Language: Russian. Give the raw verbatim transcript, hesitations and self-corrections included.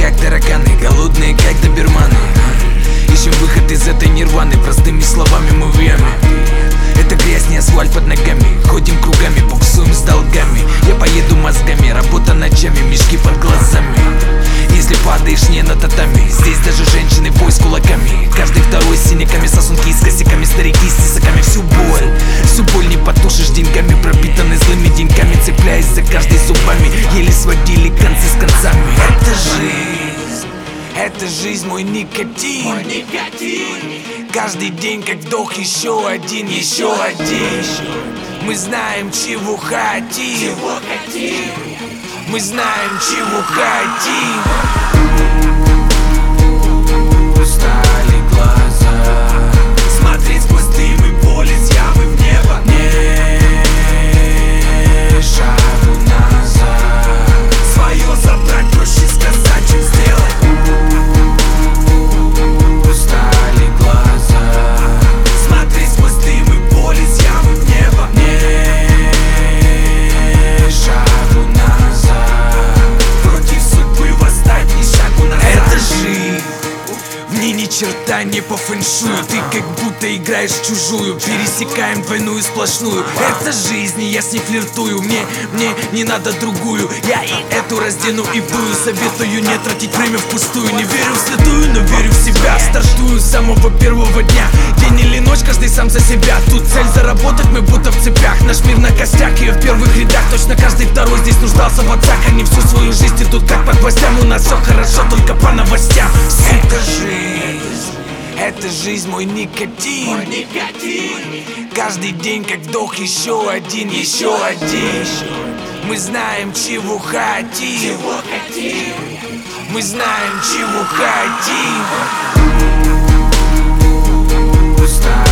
как тараканы, голодные, как доберманы. Ищем выход из этой нирваны, простыми словами мы в яме. Это грязь, не асфальт под ногами. Ходим кругами, буксуем с долгами. Я поеду мозгами, работа ночами, мешки под глазами. Если падаешь не на татами, здесь даже женщины бой с кулаками. Каждый второй с синяками, сосунки с косяками, старики с тесаками. Всю боль, всю боль не потушишь деньгами, пропитаны злыми деньками, цепляясь за каждой зубами. Еле сводили концы с концами. Это жизнь, это жизнь, мой никотин, мой никотин. Каждый день как вдох, еще один, еще один. Мы знаем, чего хотим, чего хотим. Мы знаем, чего хотим. Устали глаза смотреть сквозь дым и поле с ямы в небо. Не шагу назад. Свое забрать проще сказать, чем сделать. Устали глаза смотреть сквозь дым и поле с ямы в небо. Не шагу назад. Против судьбы восстать, ни шагу назад. Это жизнь, в ней ни черта не по фэншую. Ты как будто играешь в чужую. Пересекаем двойную сплошную. Это жизнь, и я с ней флиртую. Мне, мне не надо другую. Я и эту раздену и вдую. Советую не тратить время впустую. Не верю в святую, но верю в себя. Стартую с самого первого дня. День или ночь, каждый сам за себя. Тут цель заработать, мы будто в цепях. Наш мир на костях, и в первых рядах. Точно каждый второй здесь нуждался в отцах. Они всю свою жизнь идут как по гвоздям. У нас все хорошо, только по новостям. Это жизнь, это жизнь, мой никотин, мой никотин. Каждый день как вдох, еще один, еще один. Мы знаем, чего хотим, чего хотим. Мы знаем, чего хотим. Устали